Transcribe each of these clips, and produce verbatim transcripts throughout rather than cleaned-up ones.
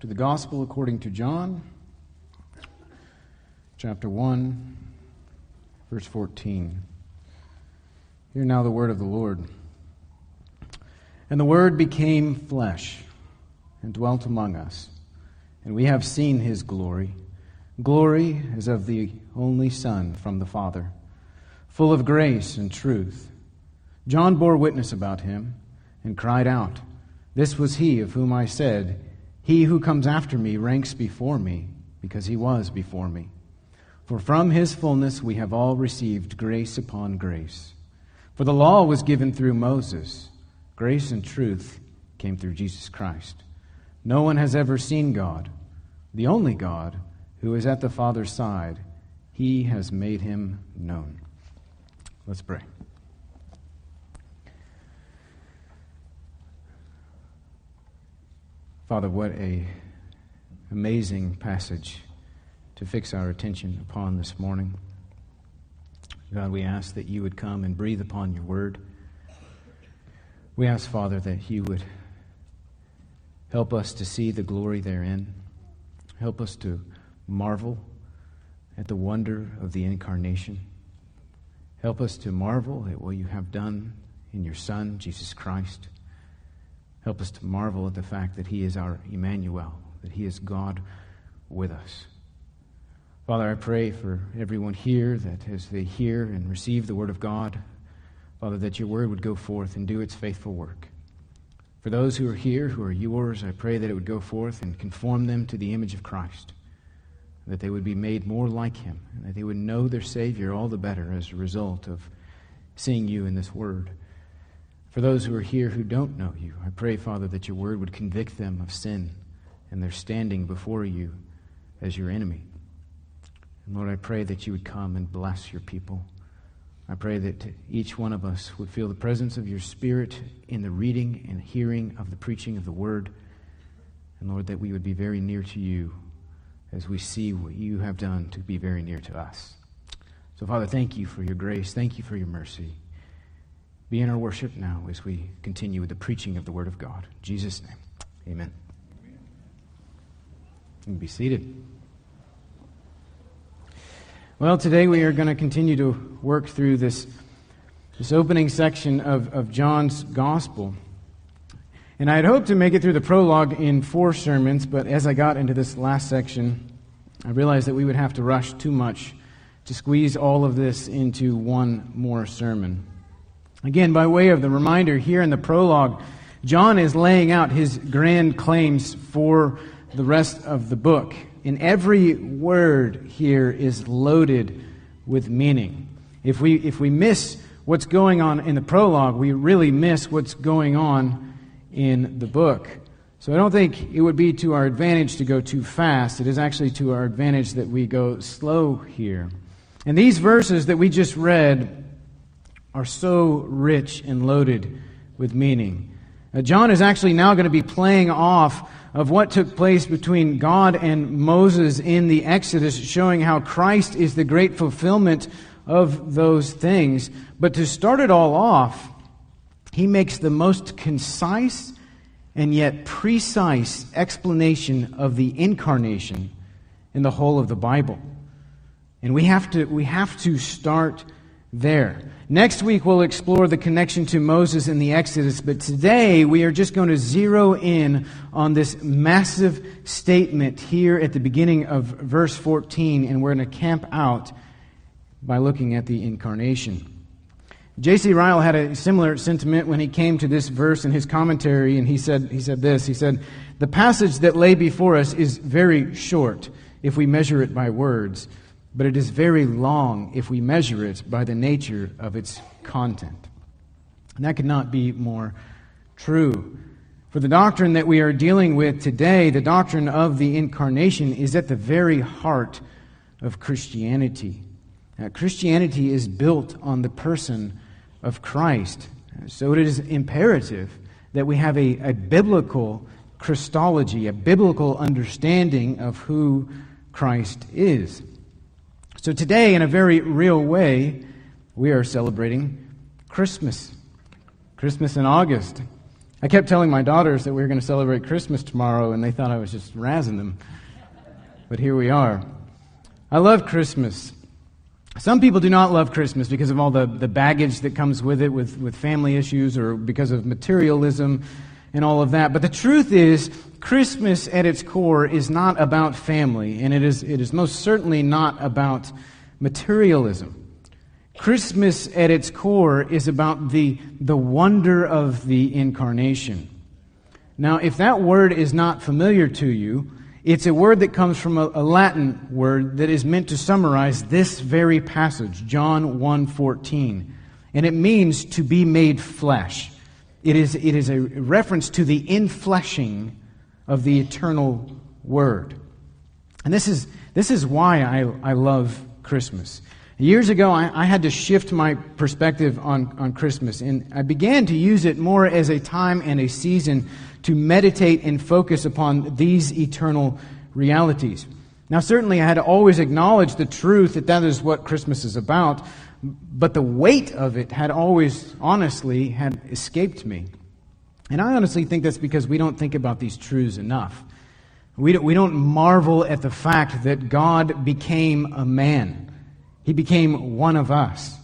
To the Gospel according to John, chapter one, verse fourteen. Hear now the word of the Lord. And the Word became flesh and dwelt among us, and we have seen His glory, glory as of the only Son from the Father, full of grace and truth. John bore witness about Him and cried out, "This was He of whom I said, He who comes after me ranks before me, because He was before me. For from His fullness we have all received grace upon grace. For the law was given through Moses. Grace and truth came through Jesus Christ. No one has ever seen God, the only God who is at the Father's side. He has made Him known." Let's pray. Father, what a amazing passage to fix our attention upon this morning. God, we ask that You would come and breathe upon Your word. We ask, Father, that You would help us to see the glory therein. Help us to marvel at the wonder of the incarnation. Help us to marvel at what You have done in Your Son, Jesus Christ. Help us to marvel at the fact that He is our Emmanuel, that He is God with us. Father, I pray for everyone here that as they hear and receive the Word of God, Father, that Your Word would go forth and do its faithful work. For those who are here, who are Yours, I pray that it would go forth and conform them to the image of Christ, that they would be made more like Him, and that they would know their Savior all the better as a result of seeing You in this Word. For those who are here who don't know You, I pray, Father, that Your Word would convict them of sin and their standing before You as Your enemy. And Lord, I pray that You would come and bless Your people. I pray that each one of us would feel the presence of Your Spirit in the reading and hearing of the preaching of the Word. And Lord, that we would be very near to You as we see what You have done to be very near to us. So, Father, thank You for Your grace. Thank You for Your mercy. Be in our worship now as we continue with the preaching of the Word of God. In Jesus' name, amen. You can be seated. Well, today we are going to continue to work through this, this opening section of, of John's Gospel. And I had hoped to make it through the prologue in four sermons, but as I got into this last section, I realized that we would have to rush too much to squeeze all of this into one more sermon. Again, by way of the reminder, here in the prologue, John is laying out his grand claims for the rest of the book. And every word here is loaded with meaning. If we if we miss what's going on in the prologue, we really miss what's going on in the book. So I don't think it would be to our advantage to go too fast. It is actually to our advantage that we go slow here. And these verses that we just read are so rich and loaded with meaning. Uh, John is actually now going to be playing off of what took place between God and Moses in the Exodus, showing how Christ is the great fulfillment of those things. But to start it all off, he makes the most concise and yet precise explanation of the incarnation in the whole of the Bible. And we have to we have to start there. Next week we'll explore the connection to Moses in the Exodus, but today we are just going to zero in on this massive statement here at the beginning of verse fourteen, and we're going to camp out by looking at the incarnation. J C Ryle had a similar sentiment when he came to this verse in his commentary, and he said he said this, he said, "The passage that lay before us is very short if we measure it by words, but it is very long if we measure it by the nature of its content." And that could not be more true. For the doctrine that we are dealing with today, the doctrine of the incarnation, is at the very heart of Christianity. Now, Christianity is built on the person of Christ. So it is imperative that we have a, a biblical Christology, a biblical understanding of who Christ is. So today, in a very real way, we are celebrating Christmas. Christmas in August. I kept telling my daughters that we were going to celebrate Christmas tomorrow, and they thought I was just razzing them. But here we are. I love Christmas. Some people do not love Christmas because of all the, the baggage that comes with it, with, with family issues, or because of materialism and all of that. But the truth is, Christmas at its core is not about family, and it is it is most certainly not about materialism. Christmas at its core is about the, the wonder of the incarnation. Now, if that word is not familiar to you, it's a word that comes from a, a Latin word that is meant to summarize this very passage, John one fourteen. And it means to be made flesh. It is, it is a reference to the infleshing of the eternal Word. And this is, this is why I, I love Christmas. Years ago, I, I had to shift my perspective on, on Christmas, and I began to use it more as a time and a season to meditate and focus upon these eternal realities. Now, certainly I had always acknowledged the truth that that is what Christmas is about, but the weight of it had always, honestly, had escaped me. And I honestly think that's because we don't think about these truths enough. We don't, we don't marvel at the fact that God became a man. He became one of us.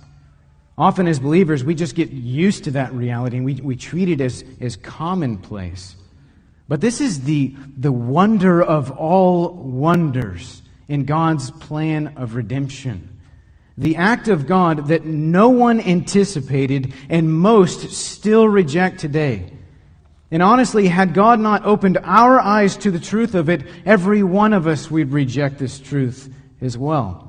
Often as believers, we just get used to that reality and we, we treat it as, as commonplace. But this is the, the wonder of all wonders in God's plan of redemption. The act of God that no one anticipated and most still reject today. And honestly, had God not opened our eyes to the truth of it, every one of us would reject this truth as well.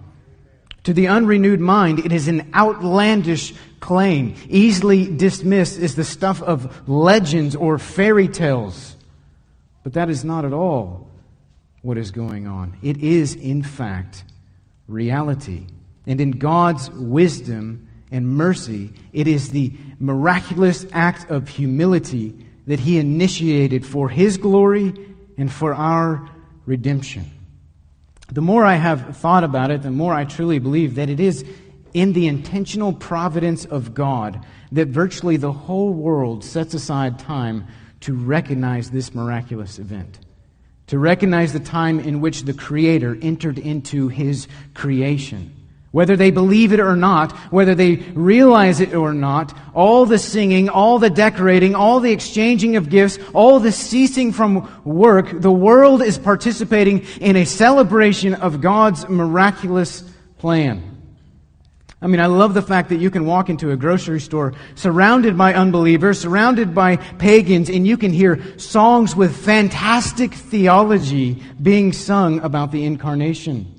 To the unrenewed mind, it is an outlandish claim, easily dismissed as the stuff of legends or fairy tales. But that is not at all what is going on. It is, in fact, reality. And in God's wisdom and mercy, it is the miraculous act of humility that He initiated for His glory and for our redemption. The more I have thought about it, the more I truly believe that it is in the intentional providence of God that virtually the whole world sets aside time to recognize this miraculous event. To recognize the time in which the Creator entered into His creation. Whether they believe it or not, whether they realize it or not, all the singing, all the decorating, all the exchanging of gifts, all the ceasing from work, the world is participating in a celebration of God's miraculous plan. I mean, I love the fact that you can walk into a grocery store surrounded by unbelievers, surrounded by pagans, and you can hear songs with fantastic theology being sung about the incarnation.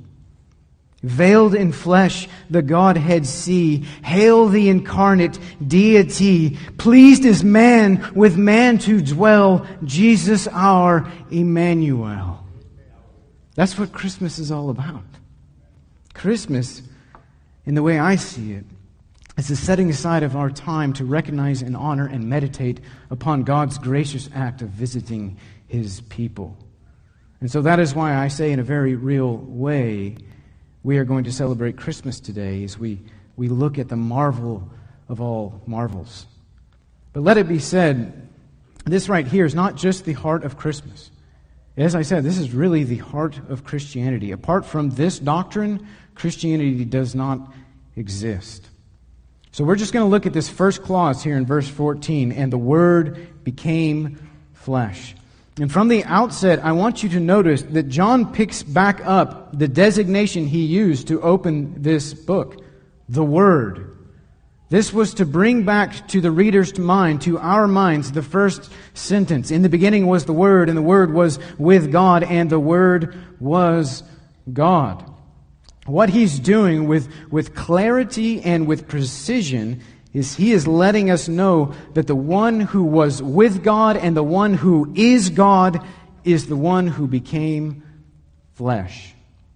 Veiled in flesh, the Godhead see. Hail the incarnate deity. Pleased as man with man to dwell. Jesus our Emmanuel. That's what Christmas is all about. Christmas, in the way I see it, is the setting aside of our time to recognize and honor and meditate upon God's gracious act of visiting His people. And so that is why I say in a very real way, we are going to celebrate Christmas today as we, we look at the marvel of all marvels. But let it be said, this right here is not just the heart of Christmas. As I said, this is really the heart of Christianity. Apart from this doctrine, Christianity does not exist. So we're just going to look at this first clause here in verse fourteen, and the Word became flesh. And from the outset, I want you to notice that John picks back up the designation he used to open this book, the Word. This was to bring back to the reader's mind, to our minds, the first sentence. In the beginning was the Word, and the Word was with God, and the Word was God. What he's doing with, with clarity and with precision is he is letting us know that the one who was with God and the one who is God is the one who became flesh.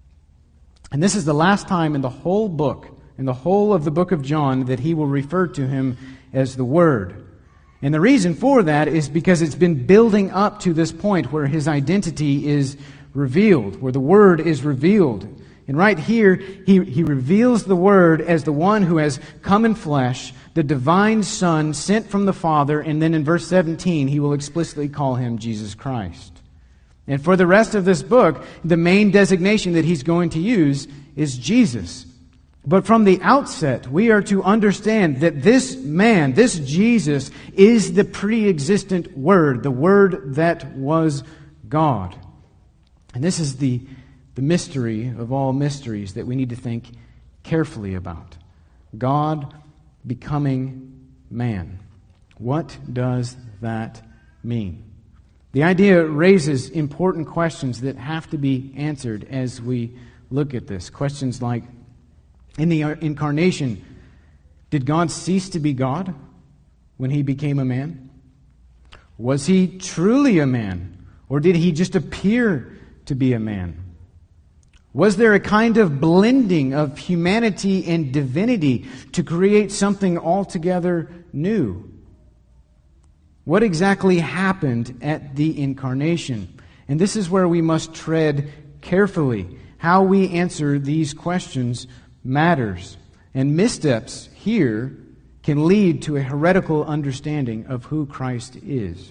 And this is the last time in the whole book, in the whole of the book of John, that he will refer to him as the Word. And the reason for that is because it's been building up to this point where his identity is revealed, where the Word is revealed. And right here, he, he reveals the Word as the one who has come in flesh, the divine Son sent from the Father, and then in verse seventeen, he will explicitly call him Jesus Christ. And for the rest of this book, the main designation that he's going to use is Jesus. But from the outset, we are to understand that this man, this Jesus, is the pre-existent Word, the Word that was God. And this is the, the mystery of all mysteries that we need to think carefully about. God becoming man. What does that mean? The idea raises important questions that have to be answered as we look at this. Questions like, in the incarnation, did God cease to be God when he became a man? Was he truly a man, or did he just appear to be a man? Was there a kind of blending of humanity and divinity to create something altogether new? What exactly happened at the incarnation? And this is where we must tread carefully. How we answer these questions matters. And missteps here can lead to a heretical understanding of who Christ is.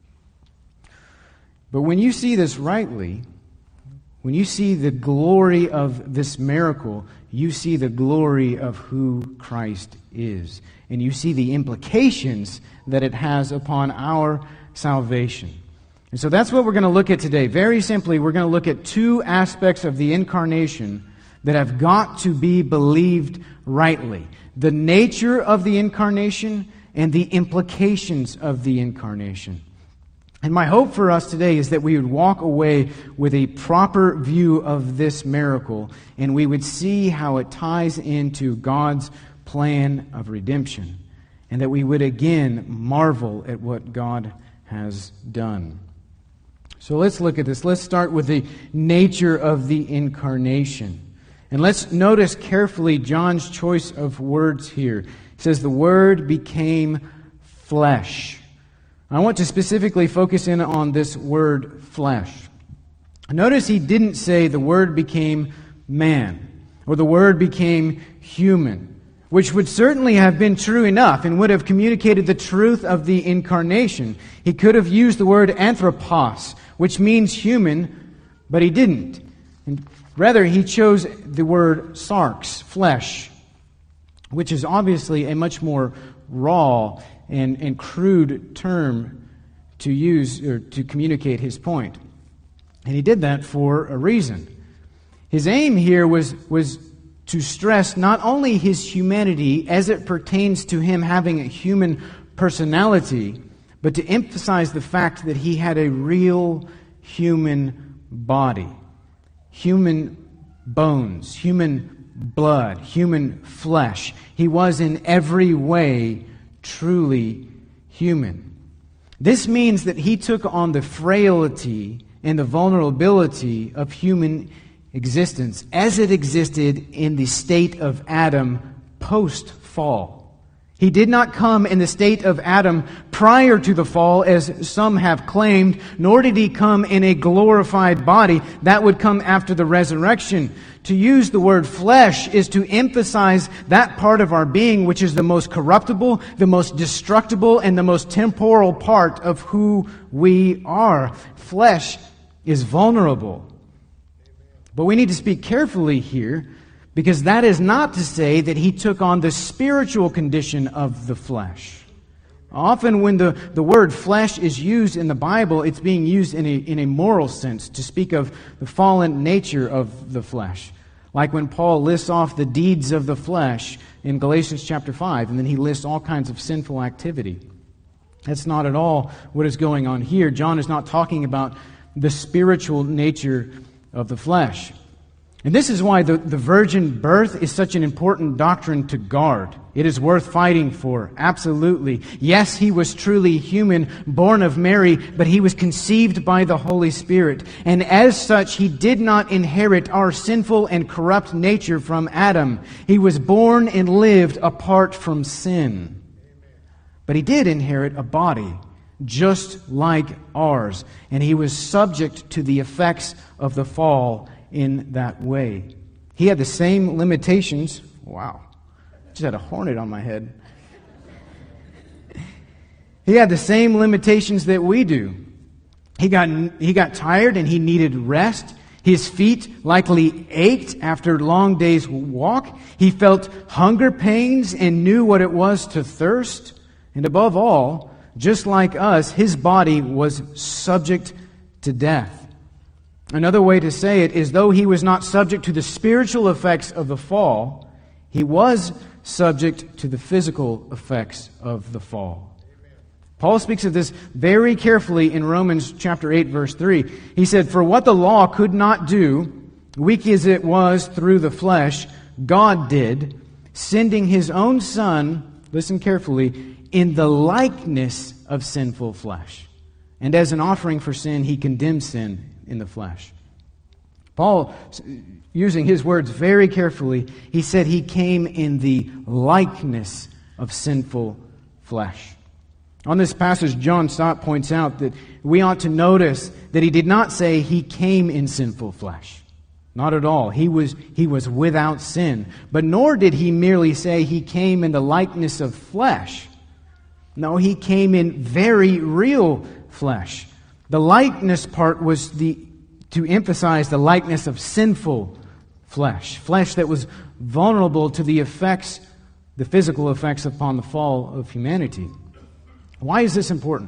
But when you see this rightly, when you see the glory of this miracle, you see the glory of who Christ is. And you see the implications that it has upon our salvation. And so that's what we're going to look at today. Very simply, we're going to look at two aspects of the incarnation that have got to be believed rightly. The nature of the incarnation and the implications of the incarnation. And my hope for us today is that we would walk away with a proper view of this miracle, and we would see how it ties into God's plan of redemption, and that we would again marvel at what God has done. So let's look at this. Let's start with the nature of the incarnation. And let's notice carefully John's choice of words here. He says, the Word became flesh. I want to specifically focus in on this word flesh. Notice he didn't say the Word became man, or the Word became human, which would certainly have been true enough and would have communicated the truth of the incarnation. He could have used the word anthropos, which means human, but he didn't. And rather, he chose the word sarx, flesh, which is obviously a much more raw and, and crude term to use or to communicate his point. And he did that for a reason. His aim here was, was to stress not only his humanity as it pertains to him having a human personality, but to emphasize the fact that he had a real human body, human bones, human blood, human flesh. He was in every way truly human. This means that he took on the frailty and the vulnerability of human existence as it existed in the state of Adam post-fall. He did not come in the state of Adam prior to the fall, as some have claimed, nor did he come in a glorified body. That would come after the resurrection. To use the word flesh is to emphasize that part of our being which is the most corruptible, the most destructible, and the most temporal part of who we are. Flesh is vulnerable. But we need to speak carefully here, because that is not to say that he took on the spiritual condition of the flesh. Often when the, the word flesh is used in the Bible, it's being used in a, in a moral sense to speak of the fallen nature of the flesh. Like when Paul lists off the deeds of the flesh in Galatians chapter five, and then he lists all kinds of sinful activity. That's not at all what is going on here. John is not talking about the spiritual nature of the flesh. And this is why the, the virgin birth is such an important doctrine to guard. It is worth fighting for, absolutely. Yes, he was truly human, born of Mary, but he was conceived by the Holy Spirit. And as such, he did not inherit our sinful and corrupt nature from Adam. He was born and lived apart from sin. But he did inherit a body, just like ours. And he was subject to the effects of the fall in that way. He had the same limitations. Wow. Just had a hornet on my head. He had the same limitations that we do. He got, he got tired and he needed rest. His feet likely ached after a long day's walk. He felt hunger pains and knew what it was to thirst. And above all, just like us, his body was subject to death. Another way to say it is, though he was not subject to the spiritual effects of the fall, he was subject to the physical effects of the fall. Paul speaks of this very carefully in Romans chapter eight, verse three. He said, "For what the law could not do, weak as it was through the flesh, God did, sending His own Son," listen carefully, "in the likeness of sinful flesh. And as an offering for sin, He condemned sin in the flesh." Paul, using his words very carefully, he said He came in the likeness of sinful flesh. On this passage, John Stott points out that we ought to notice that he did not say He came in sinful flesh. Not at all. He was, he was without sin. But nor did he merely say He came in the likeness of flesh. No, He came in very real flesh. The likeness part was the to emphasize the likeness of sinful flesh. Flesh that was vulnerable to the effects, the physical effects upon the fall of humanity. Why is this important?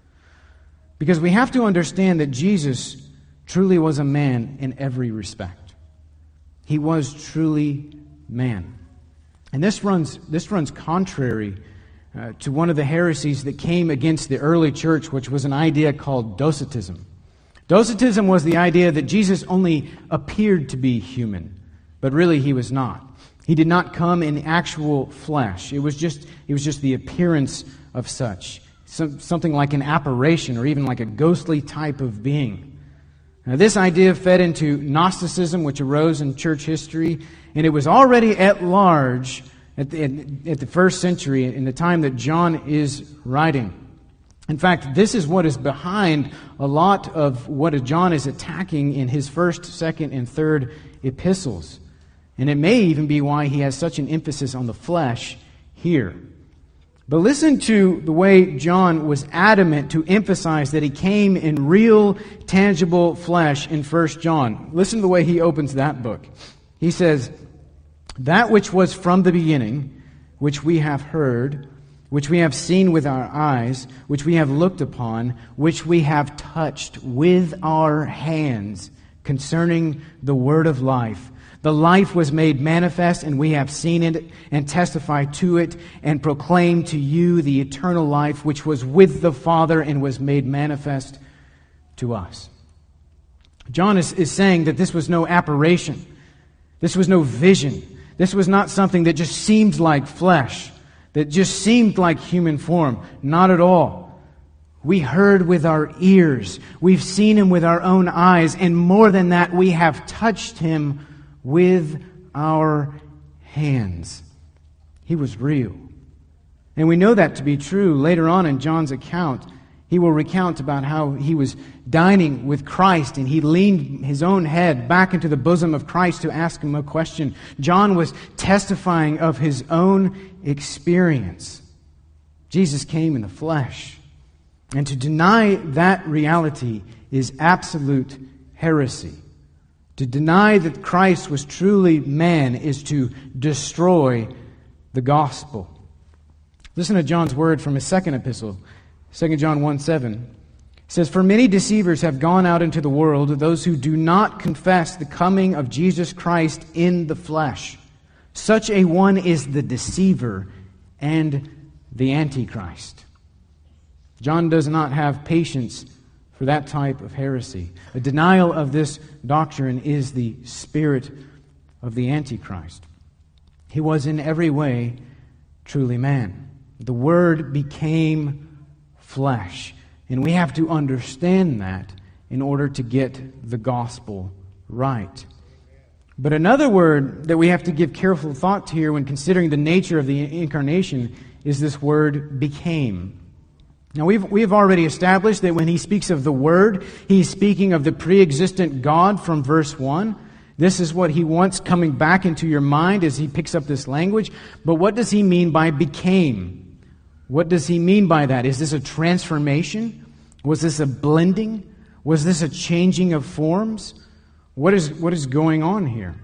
Because we have to understand that Jesus truly was a man in every respect. He was truly man. And this runs, this runs contrary uh, to one of the heresies that came against the early church, which was an idea called Docetism. Docetism was the idea that Jesus only appeared to be human, but really He was not. He did not come in actual flesh. It was just, it was just the appearance of such. Some, something like an apparition or even like a ghostly type of being. Now, this idea fed into Gnosticism, which arose in church history, and it was already at large at the, at the first century, in the time that John is writing. In fact, this is what is behind a lot of what John is attacking in his first, second, and third epistles. And it may even be why he has such an emphasis on the flesh here. But listen to the way John was adamant to emphasize that He came in real, tangible flesh in First John. Listen to the way he opens that book. He says, "That which was from the beginning, which we have heard, which we have seen with our eyes, which we have looked upon, which we have touched with our hands, concerning the word of life. The life was made manifest, and we have seen it, and testify to it, and proclaim to you the eternal life, which was with the Father, and was made manifest to us." John is, is saying that this was no apparition. This was no vision. This was not something that just seemed like flesh, that just seemed like human form. Not at all. We heard with our ears. We've seen Him with our own eyes. And more than that, we have touched Him with our hands. He was real. And we know that to be true. Later on in John's account, he will recount about how he was dining with Christ and he leaned his own head back into the bosom of Christ to ask Him a question. John was testifying of his own experience. Jesus came in the flesh. And to deny that reality is absolute heresy. To deny that Christ was truly man is to destroy the gospel. Listen to John's word from his second epistle, Second John one seven. It says, "For many deceivers have gone out into the world, those who do not confess the coming of Jesus Christ in the flesh. Such a one is the deceiver and the Antichrist." John does not have patience for that type of heresy. A denial of this doctrine is the spirit of the Antichrist. He was in every way truly man. The Word became flesh. And we have to understand that in order to get the gospel right. But another word that we have to give careful thought to here when considering the nature of the incarnation is this word became. Now we've, we've already established that when he speaks of the Word, he's speaking of the pre-existent God from verse one. This is what he wants coming back into your mind as he picks up this language. But what does he mean by became? What does he mean by that? Is this a transformation? Was this a blending? Was this a changing of forms? What is, what is going on here?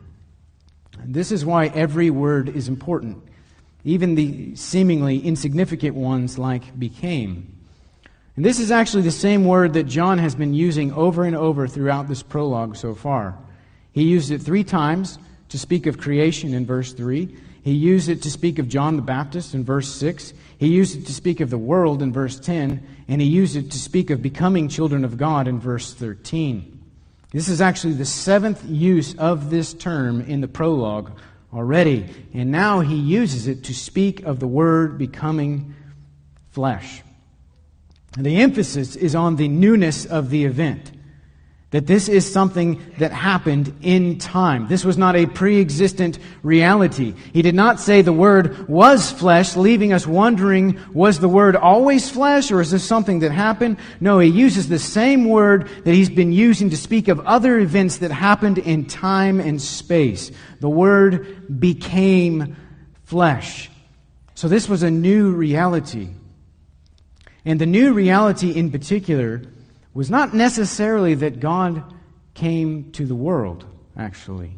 This is why every word is important, even the seemingly insignificant ones like became. And this is actually the same word that John has been using over and over throughout this prologue so far. He used it three times to speak of creation in verse three. He used it to speak of John the Baptist in verse six. He used it to speak of the world in verse ten. And he used it to speak of becoming children of God in verse thirteen. This is actually the seventh use of this term in the prologue already. And now he uses it to speak of the Word becoming flesh. And the emphasis is on the newness of the event. That this is something that happened in time. This was not a pre-existent reality. He did not say the Word was flesh, leaving us wondering, was the Word always flesh, or is this something that happened? No, he uses the same word that he's been using to speak of other events that happened in time and space. The Word became flesh. So this was a new reality. And the new reality in particular was not necessarily that God came to the world, actually.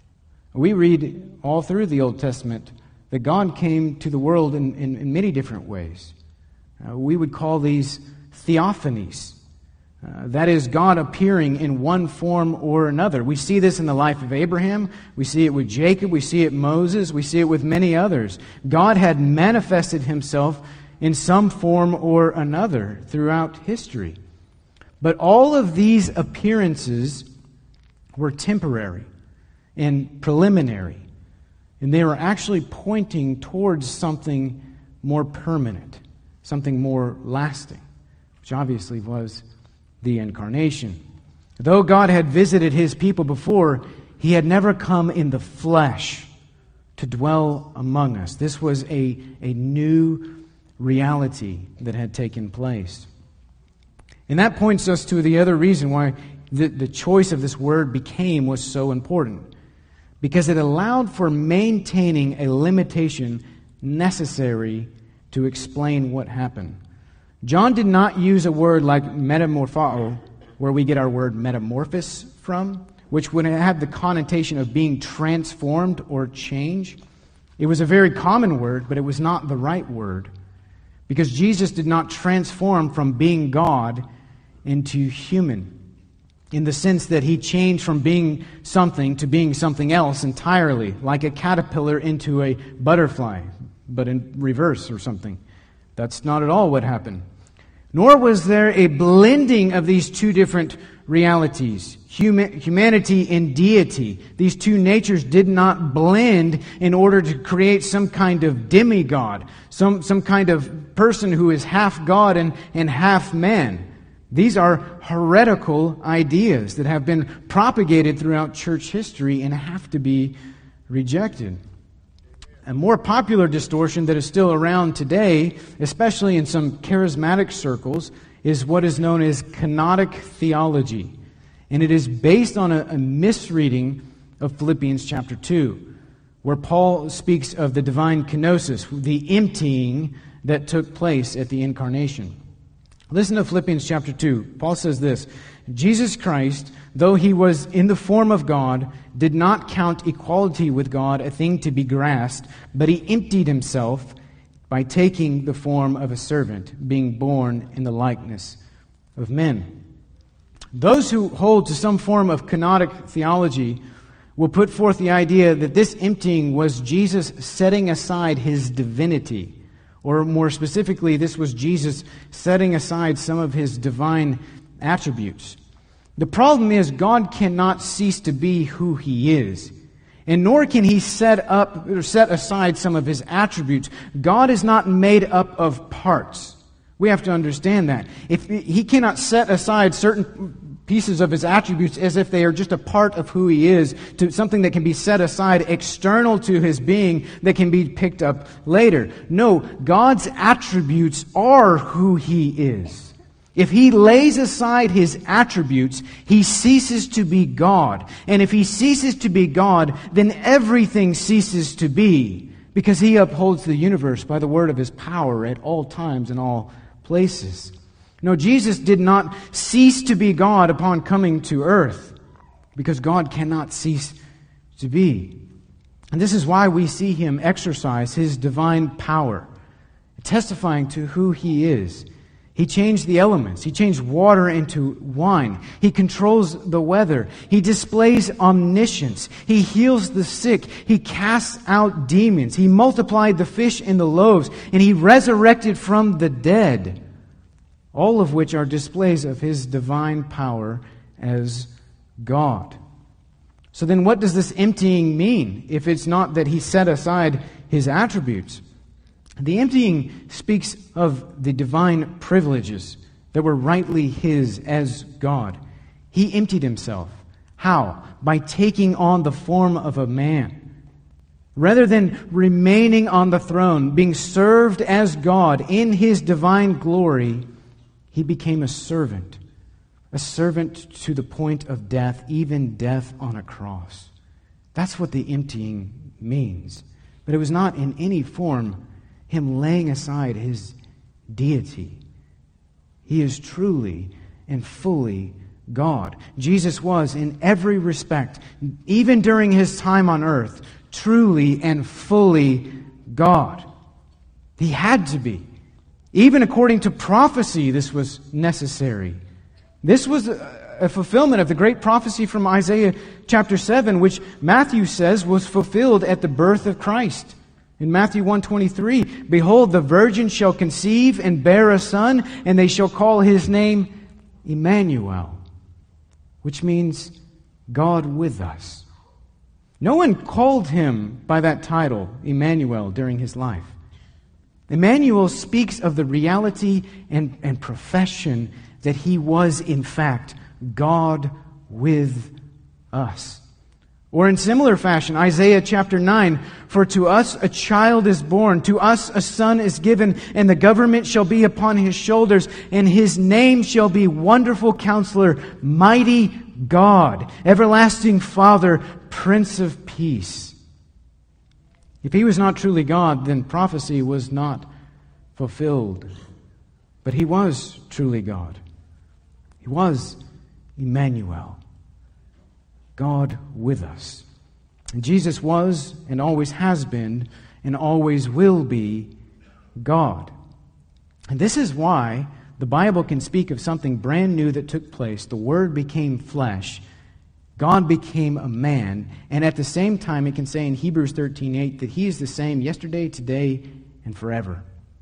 We read all through the Old Testament that God came to the world in, in, in many different ways. Uh, we would call these theophanies. Uh, that is, God appearing in one form or another. We see this in the life of Abraham. We see it with Jacob. We see it with Moses. We see it with many others. God had manifested himself in some form or another throughout history. But all of these appearances were temporary and preliminary. And they were actually pointing towards something more permanent, something more lasting, which obviously was the incarnation. Though God had visited his people before, he had never come in the flesh to dwell among us. This was a, a new reality that had taken place. And that points us to the other reason why the, the choice of this word became was so important. Because it allowed for maintaining a limitation necessary to explain what happened. John did not use a word like metamorpho, where we get our word metamorphosis from, which would have the connotation of being transformed or changed. It was a very common word, but it was not the right word. Because Jesus did not transform from being God into human, in the sense that he changed from being something to being something else entirely, like a caterpillar into a butterfly, but in reverse or something. That's not at all what happened. Nor was there a blending of these two different realities, Huma- humanity and deity. These two natures did not blend in order to create some kind of demigod, some, some kind of person who is half God and, and half man. These are heretical ideas that have been propagated throughout church history and have to be rejected. A more popular distortion that is still around today, especially in some charismatic circles, is what is known as kenotic theology. And it is based on a, a misreading of Philippians chapter two, where Paul speaks of the divine kenosis, the emptying that took place at the incarnation. Listen to Philippians chapter two. Paul says this, Jesus Christ, though he was in the form of God, did not count equality with God a thing to be grasped, but he emptied himself by taking the form of a servant, being born in the likeness of men. Those who hold to some form of kenotic theology will put forth the idea that this emptying was Jesus setting aside his divinity. Or more specifically, this was Jesus setting aside some of his divine attributes. The problem is God cannot cease to be who he is. And nor can he set up or set aside some of his attributes. God is not made up of parts. We have to understand that. If he cannot set aside certain pieces of his attributes as if they are just a part of who he is, to something that can be set aside external to his being that can be picked up later. No, God's attributes are who he is. If he lays aside his attributes, he ceases to be God. And if he ceases to be God, then everything ceases to be. because He upholds the universe by the word of His power at all times and all places. No, Jesus did not cease to be God upon coming to earth, because God cannot cease to be. And this is why we see Him exercise His divine power, testifying to who He is. He changed the elements. He changed water into wine. He controls the weather. He displays omniscience. He heals the sick. He casts out demons. He multiplied the fish and the loaves, and He resurrected from the dead. All of which are displays of His divine power as God. So then what does this emptying mean if it's not that He set aside His attributes? The emptying speaks of the divine privileges that were rightly His as God. He emptied Himself. How? By taking on the form of a man. Rather than remaining on the throne, being served as God in His divine glory, He became a servant. A servant to the point of death, even death on a cross. That's what the emptying means. But it was not in any form Him laying aside His deity. He is truly and fully God. Jesus was, in every respect, even during His time on earth, truly and fully God. He had to be. Even according to prophecy, this was necessary. This was a fulfillment of the great prophecy from Isaiah chapter seven, which Matthew says was fulfilled at the birth of Christ. In Matthew one twenty-three, "Behold, the virgin shall conceive and bear a son, and they shall call His name Emmanuel," which means God with us. No one called Him by that title, Emmanuel, during His life. Emmanuel speaks of the reality and, and profession that He was, in fact, God with us. Or in similar fashion, Isaiah chapter nine, "For to us a child is born, to us a son is given, and the government shall be upon His shoulders, and His name shall be Wonderful Counselor, Mighty God, Everlasting Father, Prince of Peace." If He was not truly God, then prophecy was not fulfilled. But He was truly God. He was Emmanuel, God with us. And Jesus was and always has been and always will be God. And this is why the Bible can speak of something brand new that took place. The Word became flesh. God became a man. And at the same time, it can say in Hebrews thirteen eight that He is the same yesterday, today, and forever.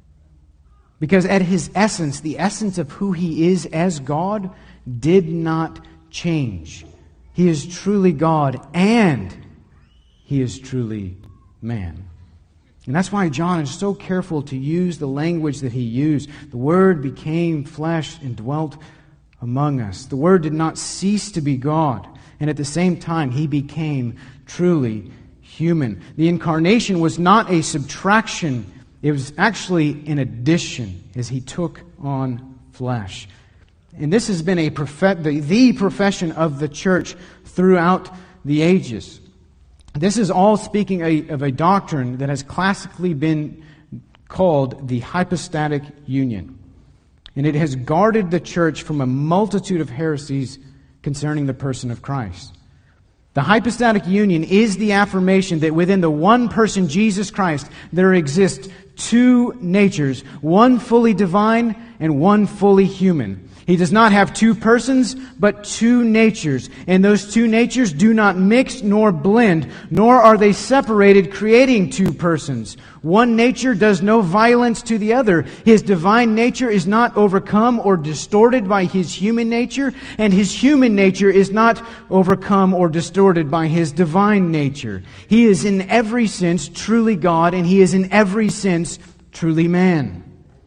Because at His essence, the essence of who He is as God, did not change. He is truly God, and He is truly man. And that's why John is so careful to use the language that he used. The Word became flesh and dwelt among us. The Word did not cease to be God, and at the same time, He became truly human. The incarnation was not a subtraction. It was actually an addition as He took on flesh. And this has been a prof- the, the profession of the church throughout the ages. This is all speaking a, of a doctrine that has classically been called the hypostatic union. And it has guarded the church from a multitude of heresies concerning the person of Christ. The hypostatic union is the affirmation that within the one person, Jesus Christ, there exist two natures, one fully divine and one fully human. He does not have two persons, but two natures. And those two natures do not mix nor blend, nor are they separated, creating two persons. One nature does no violence to the other. His divine nature is not overcome or distorted by His human nature, and His human nature is not overcome or distorted by His divine nature. He is in every sense truly God, and He is in every sense truly man.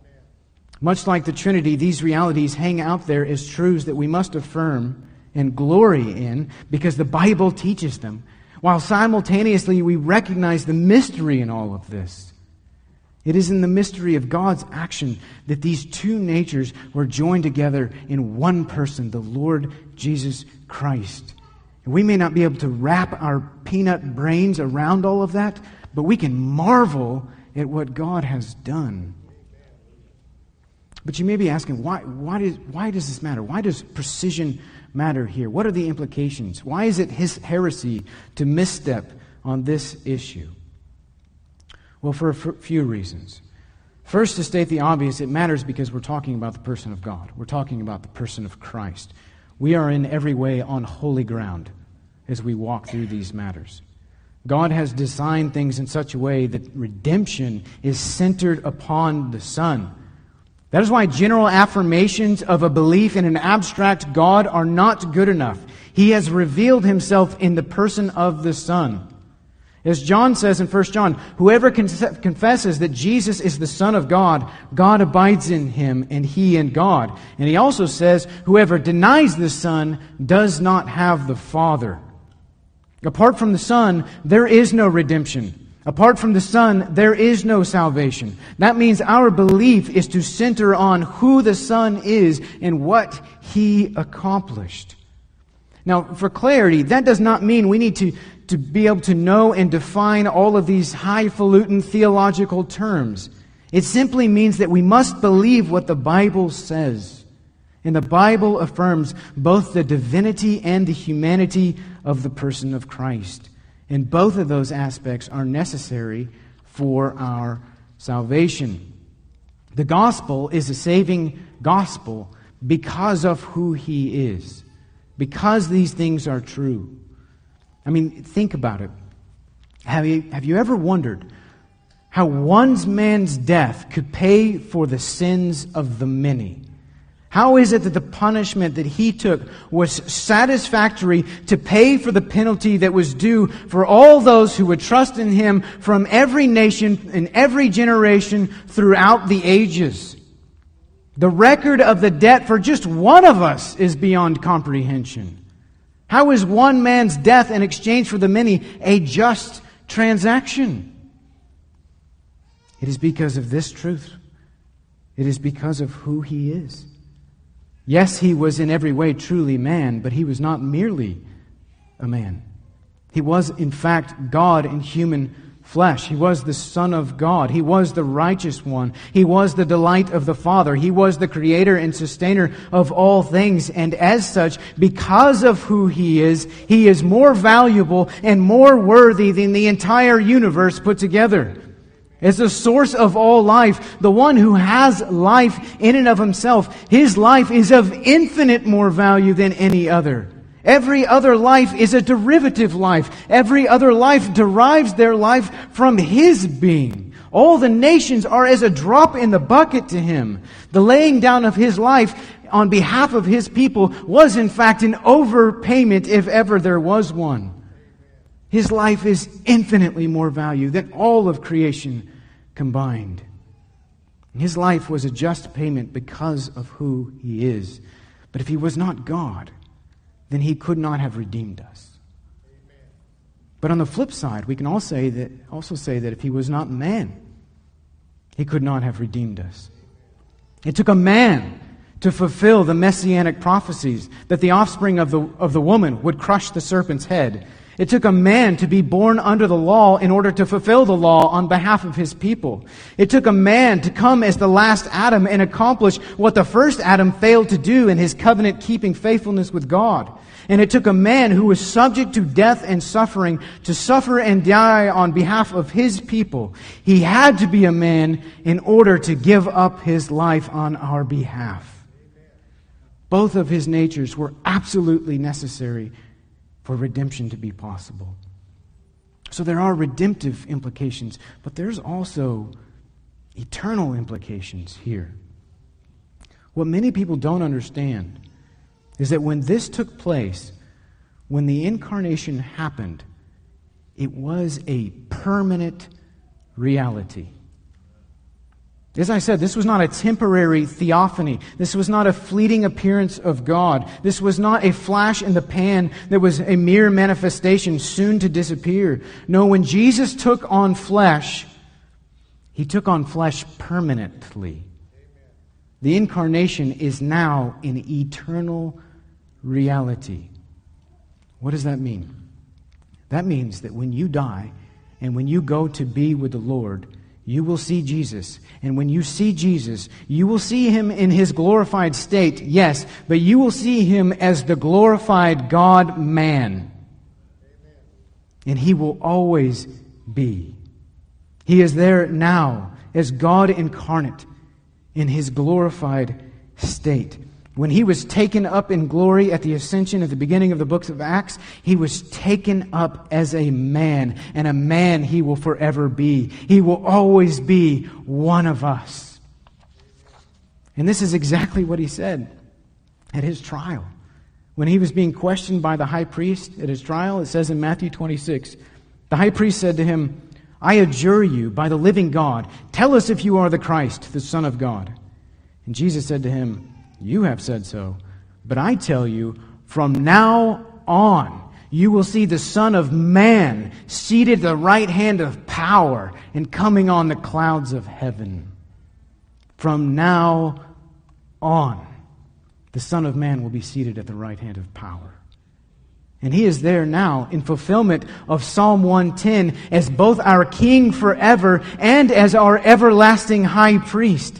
Much like the Trinity, these realities hang out there as truths that we must affirm and glory in because the Bible teaches them, while simultaneously we recognize the mystery in all of this. It is in the mystery of God's action that these two natures were joined together in one person, the Lord Jesus Christ. And we may not be able to wrap our peanut brains around all of that, but we can marvel at what God has done. But you may be asking, why, why, does, why does this matter? Why does precision matter here? What are the implications? Why is it his heresy to misstep on this issue? Well, for a f- few reasons. First, to state the obvious, it matters because we're talking about the person of God. We're talking about the person of Christ. We are in every way on holy ground as we walk through these matters. God has designed things in such a way that redemption is centered upon the Son. That is why general affirmations of a belief in an abstract God are not good enough. He has revealed himself in the person of the Son. As John says in First John, whoever confesses that Jesus is the Son of God, God abides in him and he in God. And he also says, whoever denies the Son does not have the Father. Apart from the Son, there is no redemption. Apart from the Son, there is no salvation. That means our belief is to center on who the Son is and what He accomplished. Now, for clarity, that does not mean we need to, to be able to know and define all of these highfalutin theological terms. It simply means that we must believe what the Bible says. And the Bible affirms both the divinity and the humanity of the person of Christ. And both of those aspects are necessary for our salvation. The gospel is a saving gospel because of who He is. Because these things are true. I mean, think about it. Have you, have you ever wondered how one man's death could pay for the sins of the many? How is it that the punishment that He took was satisfactory to pay for the penalty that was due for all those who would trust in Him from every nation and every generation throughout the ages? The record of the debt for just one of us is beyond comprehension. How is one man's death in exchange for the many a just transaction? It is because of this truth. It is because of who He is. Yes, He was in every way truly man, but He was not merely a man. He was, in fact, God in human flesh. He was the Son of God. He was the righteous one. He was the delight of the Father. He was the creator and sustainer of all things. And as such, because of who He is, He is more valuable and more worthy than the entire universe put together. As the source of all life, the one who has life in and of Himself, His life is of infinite more value than any other. Every other life is a derivative life. Every other life derives their life from His being. All the nations are as a drop in the bucket to Him. The laying down of His life on behalf of His people was in fact an overpayment if ever there was one. His life is infinitely more value than all of creation combined. His life was a just payment because of who He is. But if He was not God, then He could not have redeemed us. But on the flip side, we can also say that, also say that if He was not man, He could not have redeemed us. It took a man to fulfill the messianic prophecies that the offspring of the, of the woman would crush the serpent's head. It took a man to be born under the law in order to fulfill the law on behalf of his people. It took a man to come as the last Adam and accomplish what the first Adam failed to do in his covenant-keeping faithfulness with God. And it took a man who was subject to death and suffering to suffer and die on behalf of his people. He had to be a man in order to give up his life on our behalf. Both of his natures were absolutely necessary for redemption to be possible. So there are redemptive implications, but there's also eternal implications here. What many people don't understand is that when this took place, when the incarnation happened, it was a permanent reality. As I said, this was not a temporary theophany. This was not a fleeting appearance of God. This was not a flash in the pan that was a mere manifestation soon to disappear. No, when Jesus took on flesh, He took on flesh permanently. The incarnation is now an eternal reality. What does that mean? That means that when you die, And when you go to be with the Lord, you will see Jesus. And when you see Jesus, you will see Him in His glorified state, yes, but you will see Him as the glorified God-man. And He will always be. He is there now as God incarnate in His glorified state. When He was taken up in glory at the ascension at the beginning of the books of Acts, He was taken up as a man, and a man He will forever be. He will always be one of us. And this is exactly what He said at His trial. When He was being questioned by the high priest at His trial, it says in Matthew twenty-six, the high priest said to Him, I adjure you by the living God, tell us if you are the Christ, the Son of God. And Jesus said to him, you have said so, but I tell you, from now on, you will see the Son of Man seated at the right hand of power and coming on the clouds of heaven. From now on, the Son of Man will be seated at the right hand of power. And He is there now in fulfillment of Psalm one ten as both our King forever and as our everlasting high priest.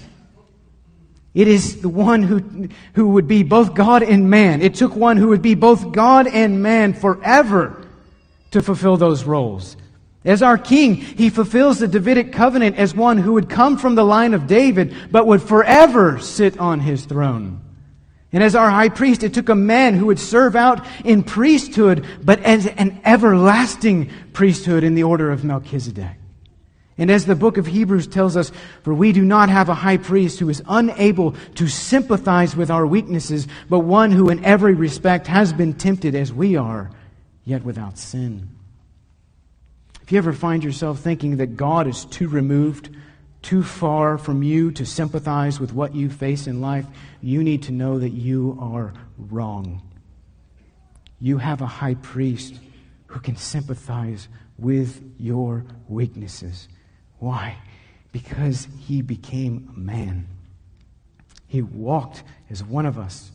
It is the one who, who would be both God and man. It took one who would be both God and man forever to fulfill those roles. As our King, He fulfills the Davidic covenant as one who would come from the line of David, but would forever sit on His throne. And as our high priest, it took a man who would serve out in priesthood, but as an everlasting priesthood in the order of Melchizedek. And as the book of Hebrews tells us, for we do not have a high priest who is unable to sympathize with our weaknesses, but one who in every respect has been tempted as we are, yet without sin. If you ever find yourself thinking that God is too removed, too far from you to sympathize with what you face in life, you need to know that you are wrong. You have a high priest who can sympathize with your weaknesses. Why? Because He became a man. He walked as one of us.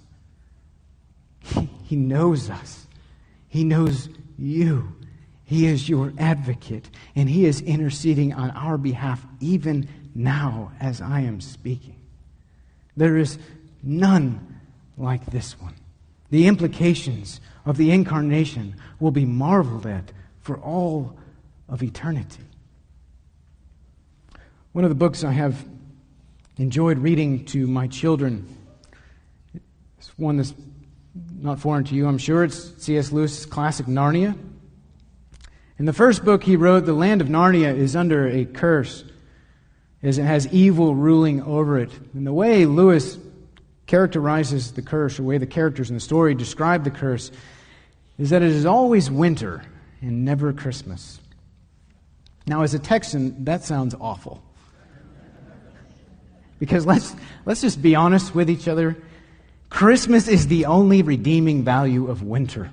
He, he knows us. He knows you. He is your advocate, and He is interceding on our behalf even now as I am speaking. There is none like this one. The implications of the incarnation will be marveled at for all of eternity. One of the books I have enjoyed reading to my children is one that's not foreign to you, I'm sure. It's C S Lewis's classic Narnia. In the first book he wrote, the land of Narnia is under a curse, as it has evil ruling over it. And the way Lewis characterizes the curse, the way the characters in the story describe the curse, is that it is always winter and never Christmas. Now, as a Texan, that sounds awful. Because let's let's just be honest with each other. Christmas is the only redeeming value of winter.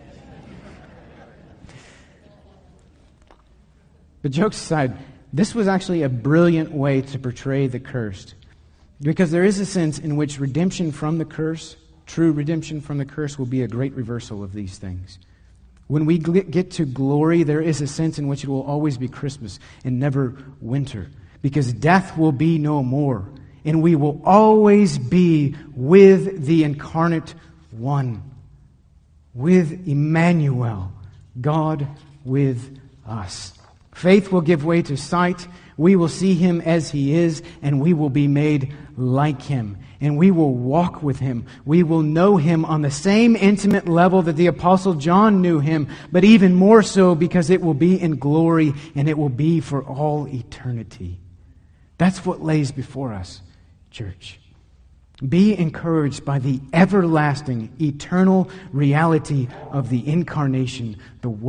But jokes aside, this was actually a brilliant way to portray the cursed. Because there is a sense in which redemption from the curse, true redemption from the curse, will be a great reversal of these things. When we get to glory, there is a sense in which it will always be Christmas and never winter. Because death will be no more. And we will always be with the incarnate one. With Emmanuel, God with us. Faith will give way to sight. We will see Him as He is, and we will be made like Him. And we will walk with Him. We will know Him on the same intimate level that the Apostle John knew Him, but even more so because it will be in glory and it will be for all eternity. That's what lays before us, church. Be encouraged by the everlasting, eternal reality of the incarnation, the